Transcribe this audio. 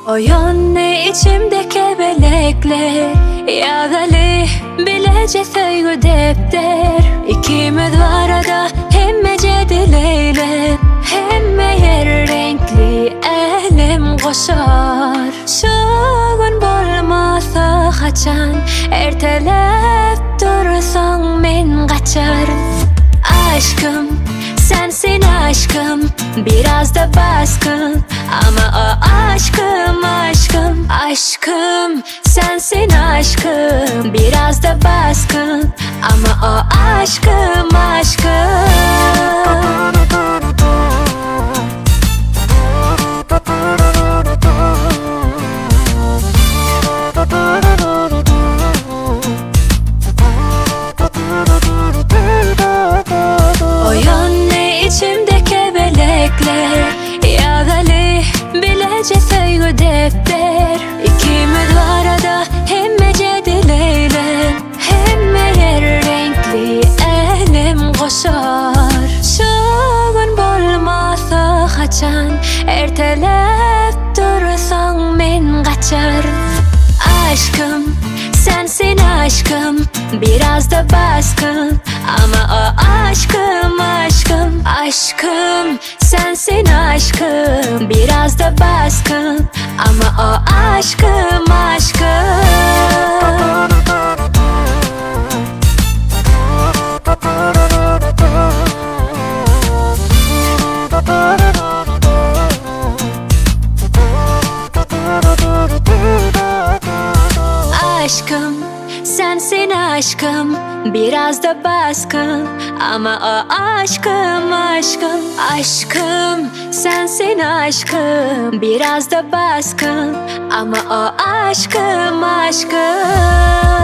Oyun içimde kebelekler Yağalı bilece söygü defter İkimiz var arada hemme cedileyle Hemme yer renkli elim koşar Şu gün bolmasa kaçan Ertelep dursan men kaçar Aşkım sensin aşkım Biraz da baskın Ama o aşkım aşkım Aşkım sensin aşkım Biraz da baskın Ama o aşkım aşkım Oyun içimde kebelekler Yağalı bilece söygü defter İkimiz arada hemme cedileyle Hemme yer renkli elim koşar Şu gün bolmasa kaçan Ertelep dursan men kaçar Aşkım sensin aşkım Biraz da baskın Ama o aşkım aşkım Aşkım sensin aşkım Biraz da baskın Ama o aşkım aşkım Aşkım sensin aşkım Biraz da baskın Ama o aşkım aşkım Aşkım sensin aşkım Biraz da baskın Ama o aşkım aşkım